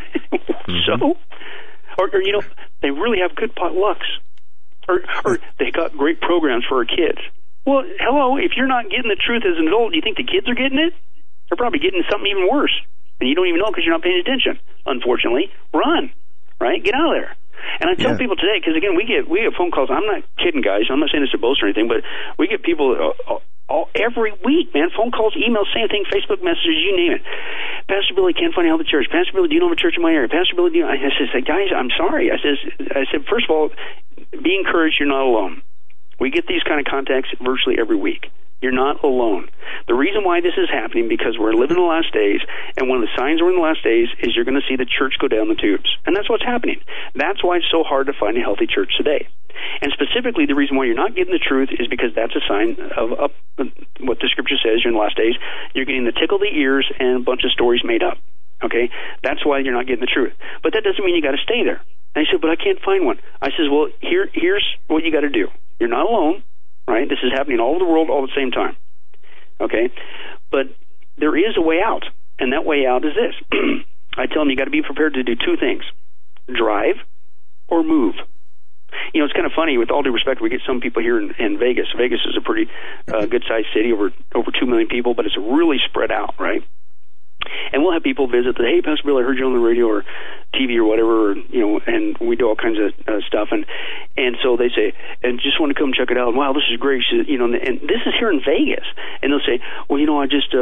So? Or, they really have good potlucks. Or they got great programs for our kids. Well, hello, if you're not getting the truth as an adult, do you think the kids are getting it? They're probably getting something even worse. And you don't even know because you're not paying attention. Unfortunately, run. Right? Get out of there. And I tell people today, because again, we get phone calls. I'm not kidding, guys. I'm not saying this to boast or anything, but we get people every week, man. Phone calls, emails, same thing, Facebook messages, you name it. Pastor Billy, can't find out the church. Pastor Billy, do you know of a church in my area? Pastor Billy, do you know? I said, guys, I'm sorry. I said, first of all, be encouraged. You're not alone. We get these kind of contacts virtually every week. You're not alone. The reason why this is happening because we're living in the last days, and one of the signs we're in the last days is you're going to see the church go down the tubes. And that's what's happening. That's why it's so hard to find a healthy church today. And specifically, the reason why you're not getting the truth is because that's a sign of what the Scripture says you're in the last days. You're getting the tickle the ears and a bunch of stories made up. Okay? That's why you're not getting the truth. But that doesn't mean you got to stay there. And he said, but I can't find one. I says, well, here's what you got to do. You're not alone. Right? This is happening all over the world all at the same time. Okay? But there is a way out, and that way out is this. I tell them you got to be prepared to do 2 things. Drive or move. It's kind of funny, with all due respect, we get some people here in Vegas. Vegas is a pretty good-sized city, over 2 million people, but it's really spread out, right? And we'll have people visit that, hey, Pastor Bill, I heard you on the radio or TV or whatever, and we do all kinds of stuff. And so they say, and just want to come check it out. Wow, this is great. And this is here in Vegas. And they'll say, well, I just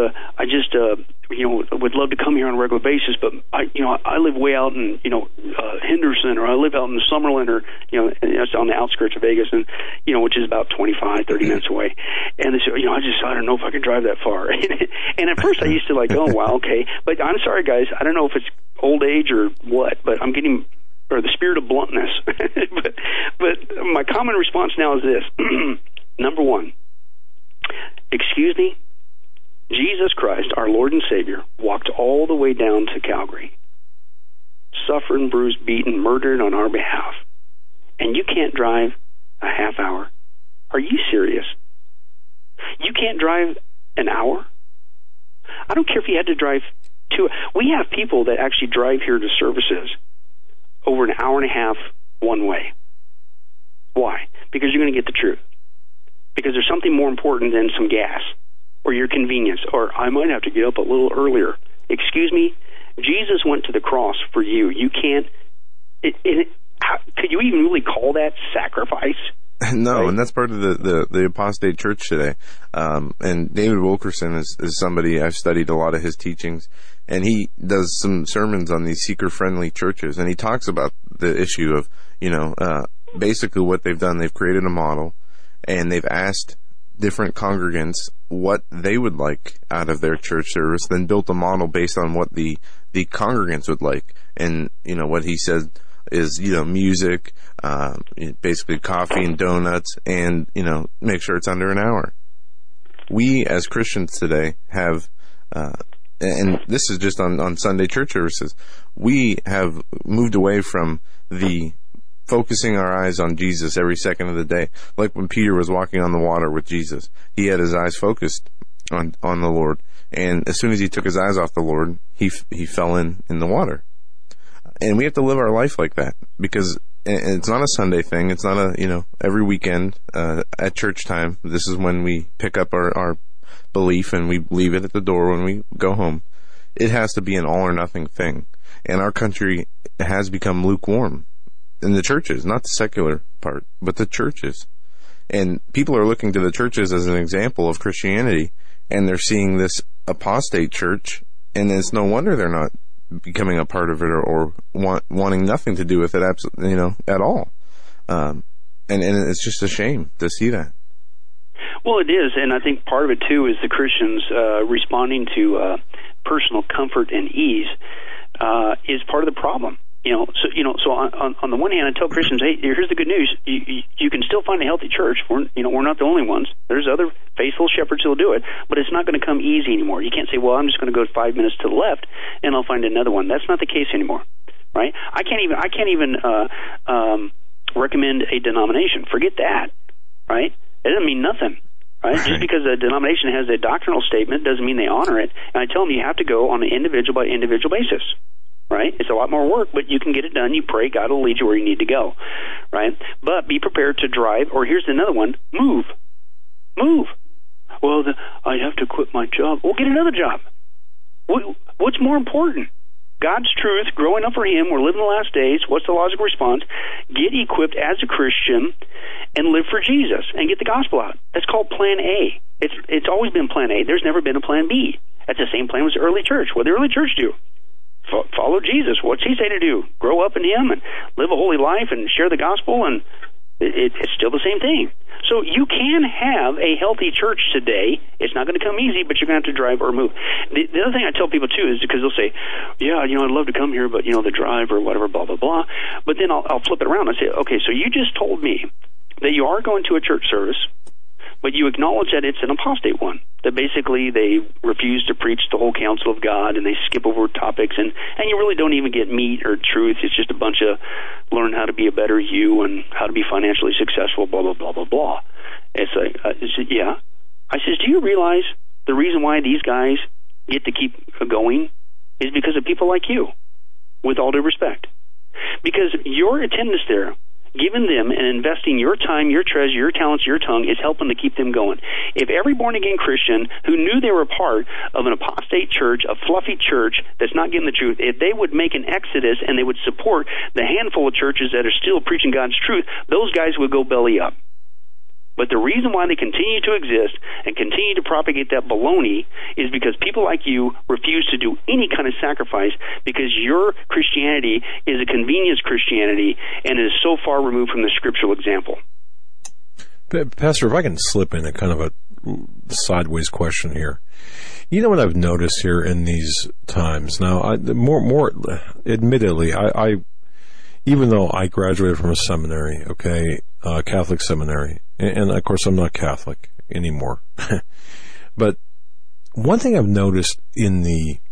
would love to come here on a regular basis, but I live way out in, Henderson, or I live out in Summerlin, or, it's on the outskirts of Vegas, and, which is about 25, 30 minutes away. And they say, I don't know if I can drive that far. And at first I used to oh, wow, okay. But I'm sorry, guys, I don't know if it's old age or what, but I'm getting or the spirit of bluntness. but my common response now is this. Number one, excuse me, Jesus Christ, our Lord and Savior, walked all the way down to Calvary, suffered, bruised, beaten, murdered on our behalf. And you can't drive a half hour? Are you serious? You can't drive an hour? I don't care if you had to drive 2. We have people that actually drive here to services over an hour and a half one way. Why? Because you're going to get the truth. Because there's something more important than some gas or your convenience, or I might have to get up a little earlier. Excuse me, Jesus went to the cross for you. You can't, could you even really call that sacrifice? No, right? And that's part of the apostate church today. And David Wilkerson is somebody, I've studied a lot of his teachings, and he does some sermons on these seeker-friendly churches, and he talks about the issue of, basically what they've done. They've created a model, and they've asked different congregants what they would like out of their church service, then built a model based on what the congregants would like. And, what he said is, music, basically coffee and donuts, and, make sure it's under an hour. We, as Christians today, have, and this is just on Sunday church services, we have moved away from the focusing our eyes on Jesus every second of the day. Like when Peter was walking on the water with Jesus, he had his eyes focused on the Lord. And as soon as he took his eyes off the Lord, he fell in the water. And we have to live our life like that, because it's not a Sunday thing. It's not every weekend, at church time. This is when we pick up our belief and we leave it at the door when we go home. It has to be an all or nothing thing. And our country has become lukewarm. In the churches, not the secular part, but the churches. And people are looking to the churches as an example of Christianity, and they're seeing this apostate church, and it's no wonder they're not becoming a part of it or wanting nothing to do with it, at all. And it's just a shame to see that. Well, it is, and I think part of it too is the Christians responding to personal comfort and ease is part of the problem. So on the one hand, I tell Christians, hey, here's the good news. You can still find a healthy church. We're not the only ones. There's other faithful shepherds who'll do it, but it's not going to come easy anymore. You can't say, well, I'm just going to go 5 minutes to the left and I'll find another one. That's not the case anymore, right? I can't even recommend a denomination. Forget that, right? It doesn't mean nothing. Right? Just because a denomination has a doctrinal statement doesn't mean they honor it. And I tell them you have to go on an individual by individual basis. Right? It's a lot more work, but you can get it done. You pray, God will lead you where you need to go. Right? But be prepared to drive, or here's another one, move. Well, I have to quit my job. Well, get another job. What's more important? God's truth, growing up for Him, we're living the last days. What's the logical response? Get equipped as a Christian and live for Jesus and get the gospel out. That's called Plan A. It's always been Plan A. There's never been a Plan B. That's the same plan as the early church. What did the early church do? Follow Jesus. What's He say to do? Grow up in Him and live a holy life and share the gospel, and it's still the same thing. So you can have a healthy church today. It's not going to come easy, but you're going to have to drive or move. The other thing I tell people, too, is because they'll say, yeah, I'd love to come here, but, the drive or whatever, blah, blah, blah. But then I'll flip it around and say, okay, so you just told me that you are going to a church service, but you acknowledge that it's an apostate one, that basically they refuse to preach the whole counsel of God and they skip over topics, and you really don't even get meat or truth. It's just a bunch of learn how to be a better you and how to be financially successful, blah, blah, blah, blah, blah. It's like, yeah. I says, do you realize the reason why these guys get to keep going is because of people like you, with all due respect? Because your attendance there, giving them and investing your time, your treasure, your talents, your tongue is helping to keep them going. If every born-again Christian who knew they were a part of an apostate church, a fluffy church that's not getting the truth, if they would make an exodus and they would support the handful of churches that are still preaching God's truth, those guys would go belly up. But the reason why they continue to exist and continue to propagate that baloney is because people like you refuse to do any kind of sacrifice, because your Christianity is a convenience Christianity and is so far removed from the scriptural example. Pastor, if I can slip in a kind of a sideways question here. You know what I've noticed here in these times? Now, more admittedly, even though I graduated from a seminary, Catholic seminary, and of course I'm not Catholic anymore, but one thing I've noticed in the,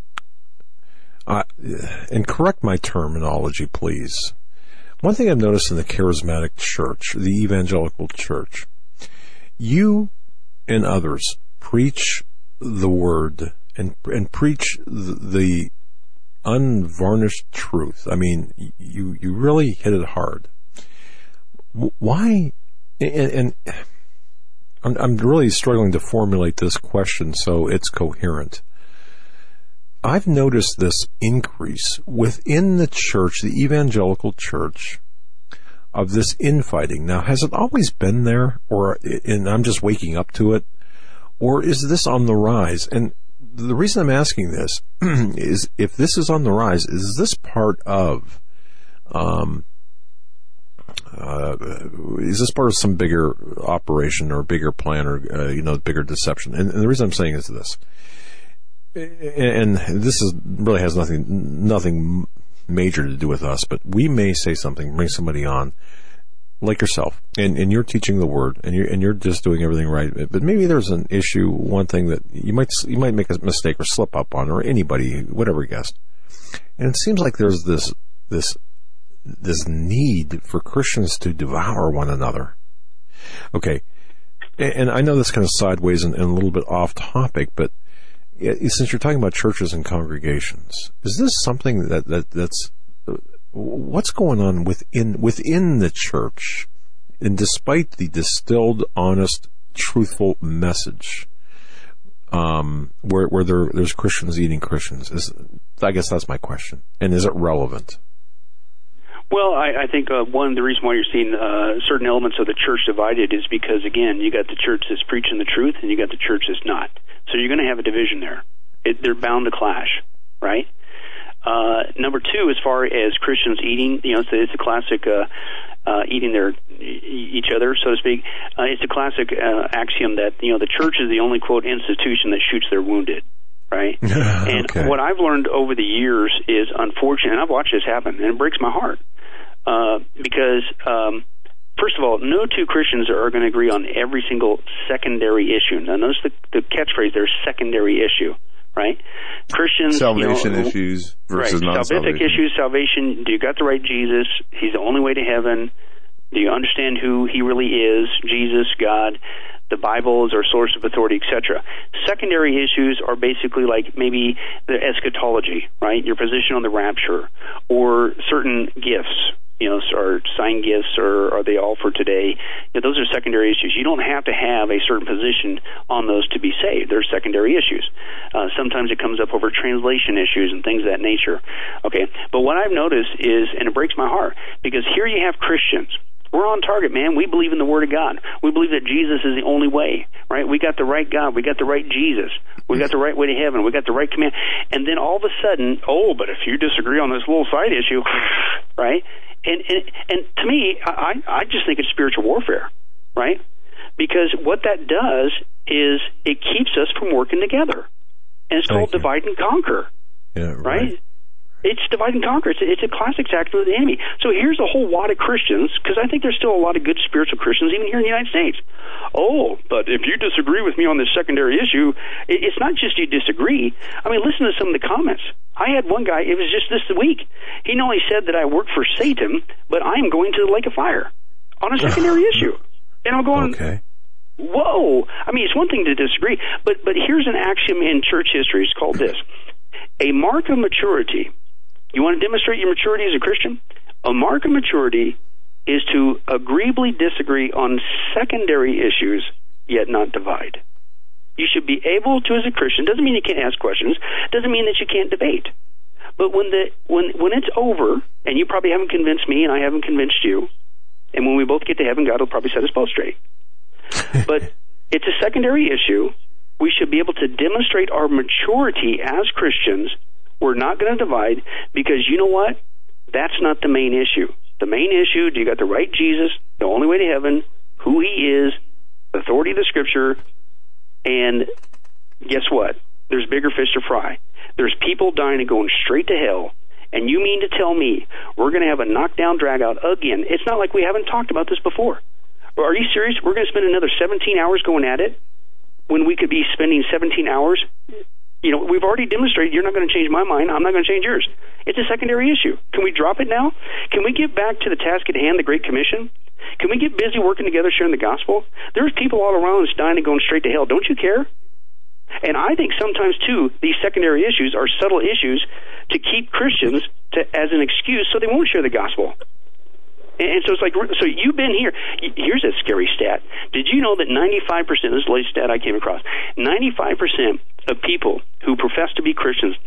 and correct my terminology, please. One thing I've noticed in the charismatic church, the evangelical church, you and others preach the word and preach the unvarnished truth. I mean, you really hit it hard. Why? And I'm really struggling to formulate this question so it's coherent. I've noticed this increase within the church, the evangelical church, of this infighting. Now, has it always been there, and I'm just waking up to it, or is this on the rise? And the reason I'm asking this is, if this is on the rise, is this part of, is this part of some bigger operation or bigger plan or, bigger deception? And the reason I'm saying is this. And this really has nothing major to do with us, but we may say something, bring somebody on, like yourself, and you're teaching the word, and you're just doing everything right. But maybe there's an issue, one thing that you might make a mistake or slip up on, or anybody, whatever guest. And it seems like there's this need for Christians to devour one another. Okay, and I know this kind of sideways and a little bit off topic, but since you're talking about churches and congregations, is this something that's what's going on within the church? And despite the distilled, honest, truthful message, where there's Christians eating Christians, I guess that's my question. And is it relevant? Well, I think one of the reasons why you're seeing certain elements of the church divided is because, again, you got the church that's preaching the truth, and you got the church that's not. So you're going to have a division there. They're bound to clash, right? Number two, as far as Christians eating, it's a classic eating each other, so to speak. It's a classic axiom that the church is the only, quote, institution that shoots their wounded, right? And what I've learned over the years is, unfortunate, and I've watched this happen, and it breaks my heart, because first of all, no two Christians are going to agree on every single secondary issue. Now, notice the catchphrase there, secondary issue, right? Christians, salvation issues versus non-salvation. Salvific issues, salvation. Do you got the right Jesus? He's the only way to heaven. Do you understand who he really is? Jesus, God, the Bible is our source of authority, etc. Secondary issues are basically like maybe the eschatology, right? Your position on the rapture, or certain gifts. Are sign gifts, or are they all for today? Those are secondary issues. You don't have to have a certain position on those to be saved. They're secondary issues. Sometimes it comes up over translation issues and things of that nature. Okay, but what I've noticed is, and it breaks my heart, because here you have Christians. We're on target, man. We believe in the Word of God. We believe that Jesus is the only way, right? We got the right God. We got the right Jesus. We got the right way to heaven. We got the right command. And then all of a sudden, but if you disagree on this little side issue, right? And to me, I just think it's spiritual warfare, right? Because what that does is it keeps us from working together. And it's called divide and conquer. Yeah, right? It's divide and conquer. It's a classic tactic of the enemy. So here's a whole lot of Christians, because I think there's still a lot of good spiritual Christians even here in the United States. But if you disagree with me on this secondary issue, it's not just you disagree. I mean, listen to some of the comments. I had one guy, it was just this week. He not only said that I work for Satan, but I am going to the lake of fire on a secondary issue. And I'm going, whoa. I mean, it's one thing to disagree, but here's an axiom in church history. It's called this. A mark of maturity. You want to demonstrate your maturity as a Christian? A mark of maturity is to agreeably disagree on secondary issues, yet not divide. You should be able to, as a Christian, doesn't mean you can't ask questions, doesn't mean that you can't debate. But when it's over, and you probably haven't convinced me and I haven't convinced you, and when we both get to heaven, God will probably set us both straight. But it's a secondary issue. We should be able to demonstrate our maturity as Christians. We're not going to divide, because you know what? That's not the main issue. The main issue, do you got the right Jesus, the only way to heaven, who he is, the authority of the Scripture, and guess what? There's bigger fish to fry. There's people dying and going straight to hell, And you mean to tell me we're going to have a knockdown, drag-out again? It's not like we haven't talked about this before. Are you serious? We're going to spend another 17 hours going at it when we could be spending 17 hours? We've already demonstrated you're not going to change my mind. I'm not going to change yours. It's a secondary issue. Can we drop it now? Can we get back to the task at hand, the Great Commission? Can we get busy working together, sharing the gospel? There's people all around us dying and going straight to hell. Don't you care? And I think sometimes, too, these secondary issues are subtle issues to keep Christians as an excuse so they won't share the gospel. And so it's like, so you've been here. Here's a scary stat. Did you know that 95%, this is the latest stat I came across, 95% of people who profess to be Christians,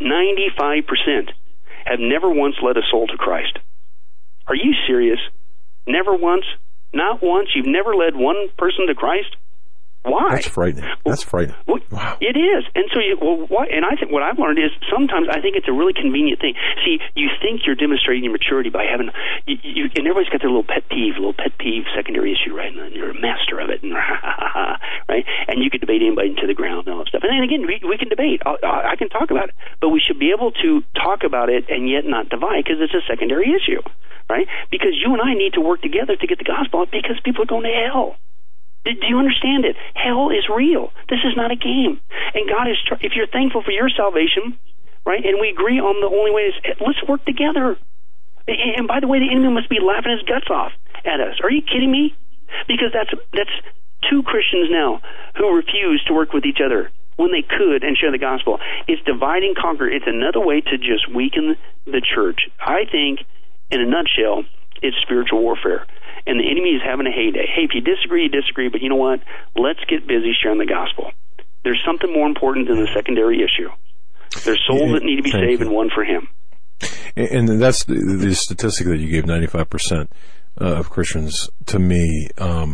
95% have never once led a soul to Christ? Are you serious? Never once? Not once? You've never led one person to Christ? Why? That's frightening. That's frightening. Well, wow. It is. And so, and I think what I've learned is sometimes I think it's a really convenient thing. See, you think you're demonstrating your maturity by having, and everybody's got their little pet peeve secondary issue, right? And you're a master of it, and right? And you can debate anybody to the ground and all that stuff. And then again, we can debate. I can talk about it. But we should be able to talk about it and yet not divide because it's a secondary issue, right? Because you and I need to work together to get the gospel out because people are going to hell. Do you understand it? Hell is real. This is not a game. And God is, if you're thankful for your salvation, right, and we agree on the only way is, let's work together. And by the way, the enemy must be laughing his guts off at us. Are you kidding me? Because that's two Christians now who refuse to work with each other when they could and share the gospel. It's divide and conquer. It's another way to just weaken the church. I think, in a nutshell, it's spiritual warfare. And the enemy is having a heyday. Hey, if you disagree, you disagree, but you know what? Let's get busy sharing the gospel. There's something more important than the secondary issue. There's souls that need to be saved and one for him. And that's the statistic that you gave, 95% of Christians. To me,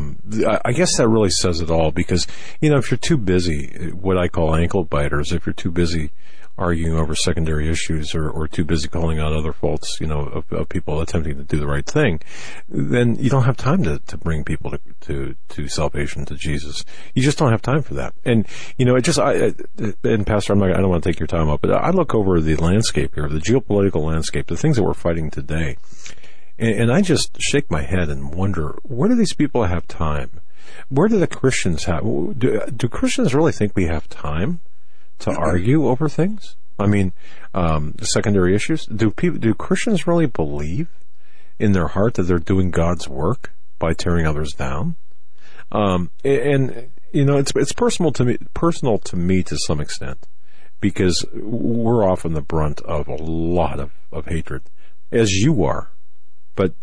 I guess that really says it all because, if you're too busy, what I call ankle biters, if you're too busy arguing over secondary issues or too busy calling out other faults, of people attempting to do the right thing, then you don't have time to bring people to salvation, to Jesus. You just don't have time for that. And, and Pastor, I don't want to take your time up, but I look over the landscape here, the geopolitical landscape, the things that we're fighting today, and I just shake my head and wonder, where do these people have time? Where do the Christians have, do Christians really think we have time to argue over things? I mean, the secondary issues. Do Christians really believe in their heart that they're doing God's work by tearing others down? It's personal to me to some extent because we're often the brunt of a lot of hatred, as you are. But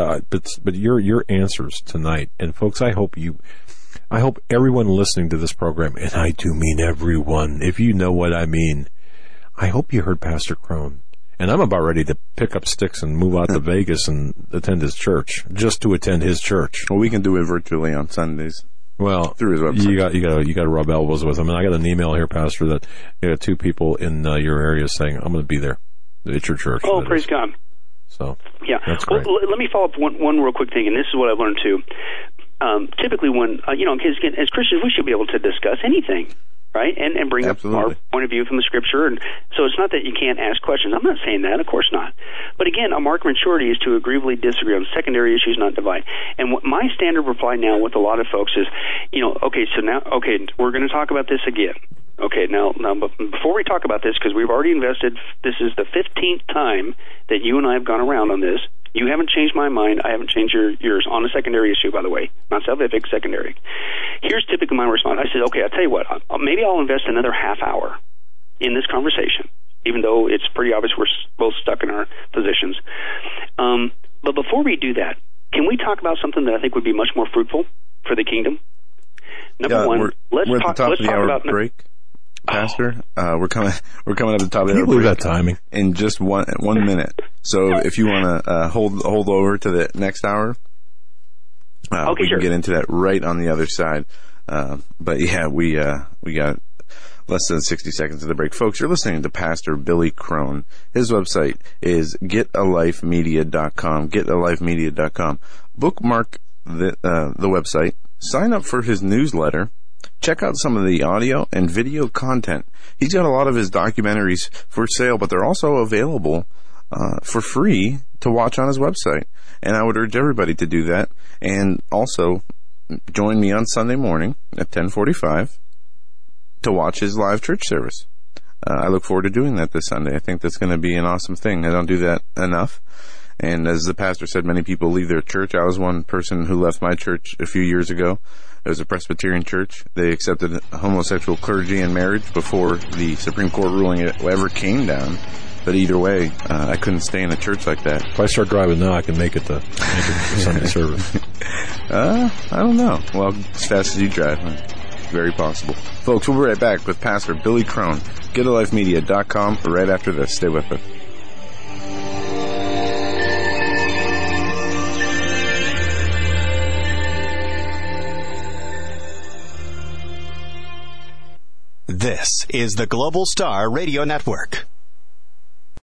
your answers tonight, and folks, I hope everyone listening to this program, and I do mean everyone, if you know what I mean, I hope you heard Pastor Crone. And I'm about ready to pick up sticks and move out to Vegas and attend his church, just to attend his church. Well, we can do it virtually on Sundays. Well, through his website. You got to rub elbows with him. And I got an email here, Pastor, that you got two people in your area saying, I'm going to be there at your church. Oh, praise God. So, yeah. That's great. Well, let me follow up one real quick thing, and this is what I've learned too. Typically when, because as Christians, we should be able to discuss anything, right? And bring Absolutely. up our point of view from the Scripture. And so it's not that you can't ask questions. I'm not saying that, of course not. But again, a mark of maturity is to agreeably disagree on secondary issues, not divide. And what my standard reply now with a lot of folks is, we're going to talk about this again. Okay, now, but before we talk about this, because we've already invested, this is the 15th time that you and I have gone around on this. You haven't changed my mind. I haven't changed yours on a secondary issue, by the way. Not salvific, secondary. Here's typically my response. I said, okay, I'll tell you what. Maybe I'll invest another half hour in this conversation, even though it's pretty obvious we're both stuck in our positions. But before we do that, can we talk about something that I think would be much more fruitful for the kingdom? Number one, let's talk about break. Pastor, we're coming up at the top of the hour. Can you believe that timing? In just 1 minute. So if you want to hold over to the next hour, we can get into that right on the other side. But yeah, we got less than 60 seconds of the break. Folks, you're listening to Pastor Billy Crone. His website is getalifemedia.com, getalifemedia.com. Bookmark the website. Sign up for his newsletter. Check out some of the audio and video content. He's got a lot of his documentaries for sale, but they're also available for free to watch on his website. And I would urge everybody to do that. And also join me on Sunday morning at 10:45 to watch his live church service. I look forward to doing that this Sunday. I think that's going to be an awesome thing. I don't do that enough. And as the pastor said, many people leave their church. I was one person who left my church a few years ago. It was a Presbyterian church. They accepted homosexual clergy in marriage before the Supreme Court ruling ever came down. But either way, I couldn't stay in a church like that. If I start driving now, I can make it to Sunday service. I don't know. Well, as fast as you drive, very possible. Folks, we'll be right back with Pastor Billy Crone. GetALifeMedia.com right after this. Stay with us. This is the Global Star Radio Network.